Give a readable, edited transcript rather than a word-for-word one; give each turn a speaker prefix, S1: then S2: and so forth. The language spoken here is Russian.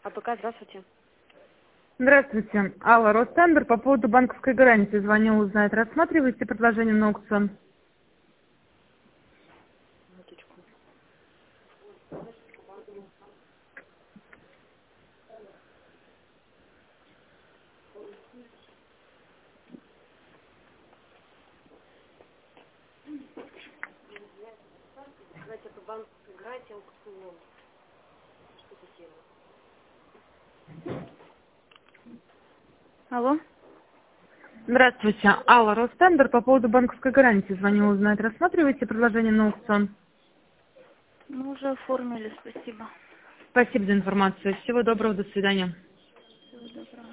S1: АПК, здравствуйте.
S2: Здравствуйте. Алла, Ростендер. По поводу банковской гарантии звонил узнать. Рассматриваете предложение на аукцион?
S1: Минуточку. Давайте по банковской гарантии аукцион. Что за тема? Алло?
S2: Здравствуйте. Алла, Ростендер. По поводу банковской гарантии звонил узнать. Рассматриваете предложение на аукцион?
S1: Ну, уже оформили, спасибо.
S2: Спасибо за информацию. Всего доброго. До свидания.
S1: Всего доброго.